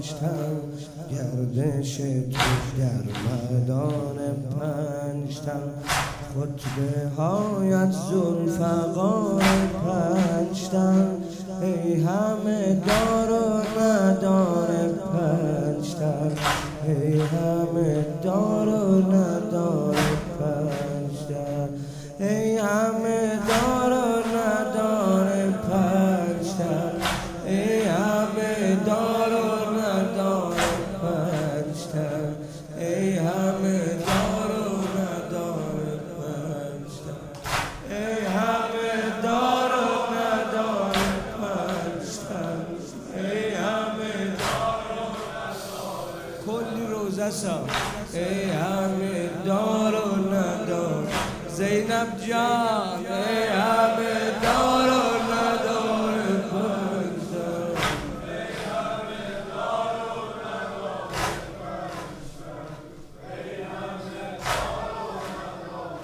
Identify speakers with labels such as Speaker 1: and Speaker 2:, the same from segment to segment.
Speaker 1: پنجتن، گردش تو گرمدان پنجتن، خطبه هایت ذوالفقار پنجتن، ای همه دار و ندار پنجتن، ای همه دار و ندار پنجتن، ای همه دار و ندار پنجتن، ای همه دار و ندار پنجتن، ای همه دار و ندار پنجتن، ای همه دار و ندار پنجتن، ای همه دار و ندار کلی روزه سا، ای همه دار و ندار زینب جان، ای همه دار و ندار پنجتن، ای همه دار و ندار پنجتن، ای همه دار و ندار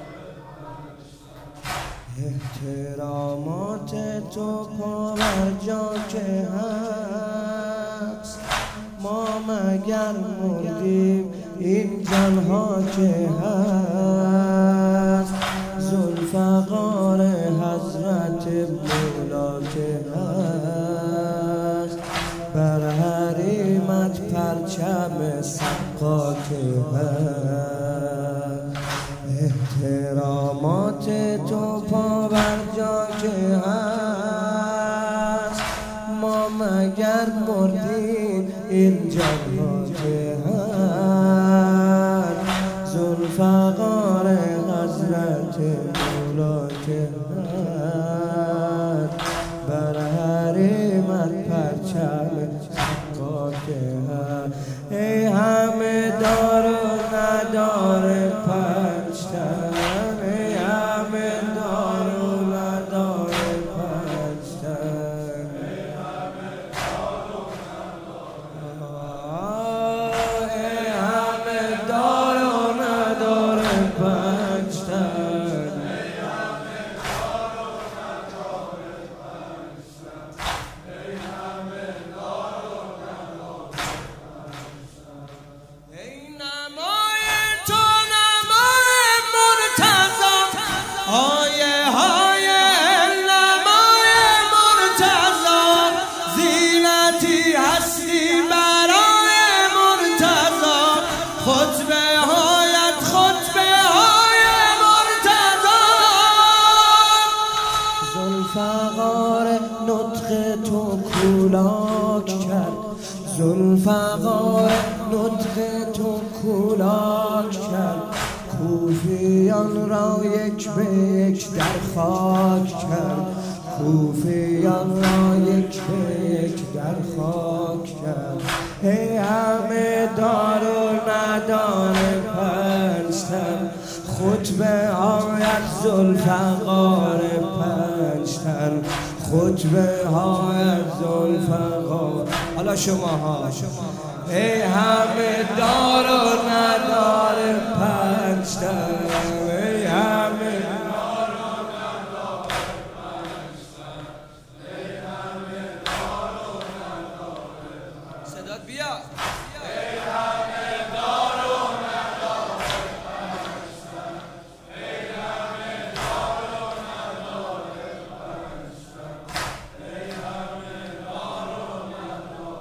Speaker 1: پنجتن. احترامات تو پاورجا که هست، ما مگر مردیم این جانها که هست، ذوالفقار حضرت مولا که هست، بر حریمت پرچم سقا که هست، احترامات تو پاورجا که هست، ما مگر مردیم این جانها که هست، ذوالفقار حضرت مولا که هست، بر حریمت پرچم سقا که هست، ای همه دار و ندار پنجتن، ای همه دار و ندار پنجتن، ای همه دار و ندار، ای همه دار و ندار پنجتن، ای همه دار و ندار پنجتن، ای همه دار و ندار پنجتن. ای نمای تو نمای مرتضی، آیه های نمای مرتضی، زینتی هستی برای مرتضی، خطبه هایت خطبه های مرتضی، ذوالفقار نطق تو کولاک کرد، ذوالفقار نطق تو کولاک کرد، کوفیان را یک به یک در خاک کرد، کوفیان را یک به یک در خاک کرد، ای همه دار و ندار پنجتن، خطبه هایت ذوالفقار پنجتن، خطبه هایت ذوالفقار. حالا شما ها، ای همه دار و ندار پنجتن، ای همه دار و ندار پنجتن، ای همه دار و ندار پنجتن. صدات بیا. ای همه دار و ندار پنجتن، ای همه دار و ندار پنجتن، ای همه دار و ندار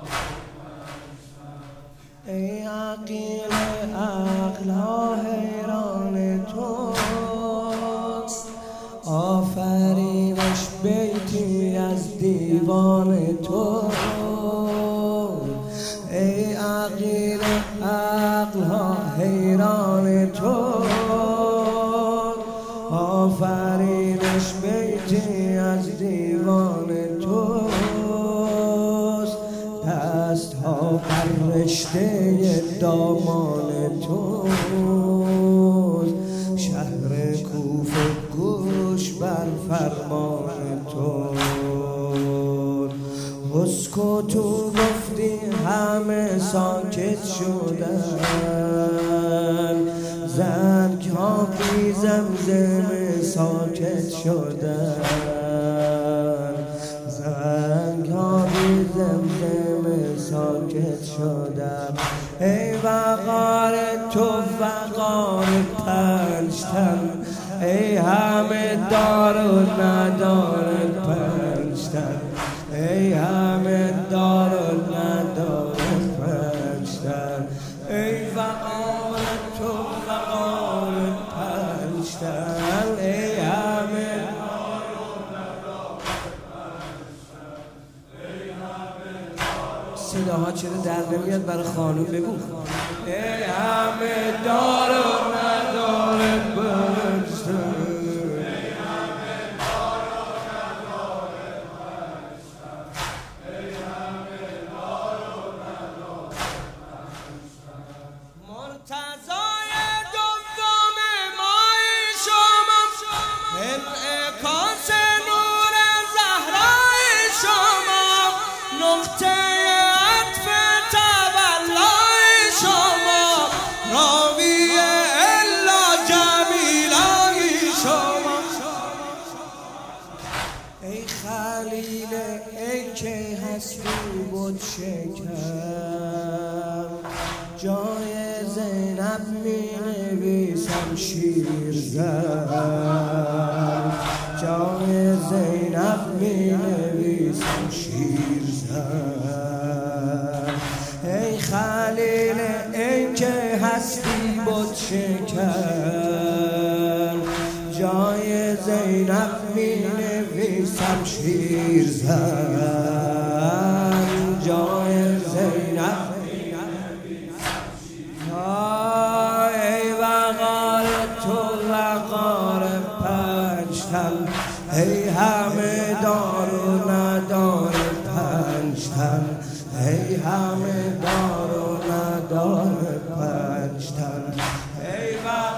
Speaker 1: پنجتن. ای عقیل عقل‌ها حیران توست، آفرینش بیتی از دیوان تو، ای عقیل عقل‌ها حیران تو، آفرینش بیتی از دیوان توست، دست‌ها بر رشته دامان توست، شهر کوفه گوش بر فرمان توست، اسکتو گفتی همه ساکت شدن، زنگ ها بی زمزمه ساکت شدن، زنگ ها بی زمزمه ساکت شدم. ای وقار تو وقار پنجتن، ای همه دار و ندار پنجتن، ای همه دار و ندار پنجتن، ای وقار تو وقار پنجتن، ای همه دار و ندار پنجتن. صداها چرا در نمیاد برای خانوم بگو. ای همه دار و ندار پنجتن،
Speaker 2: نقطه عطف تولای شما، راوی الا جمیلای شما.
Speaker 1: ای خلیل ای که هستی بود شکر، جای زینب می نویسم شیر زن، جای زینب می نویسم شیر زن. ای خلیل ای که هستی بود شکر، جای زینب می نویسم شیر زن، جای زینب می نویسم شیر زن. ای وقار تو وقار پنجتن، ای همه دار و ندار پنجتن، ای همه دار و ندار پنجتن، ای